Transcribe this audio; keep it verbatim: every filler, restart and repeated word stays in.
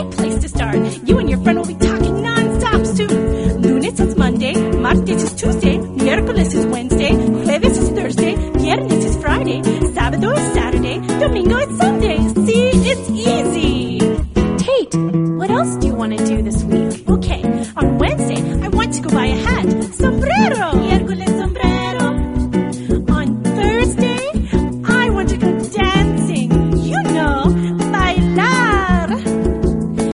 great place to start. You and your friend will be talking non-stop soon. Lunes is Monday, martes is Tuesday, miércoles is Wednesday, jueves is Thursday, viernes is Friday, sábado is Saturday, domingo is Sunday. See, it's easy. Tate, what else do you want to do this week?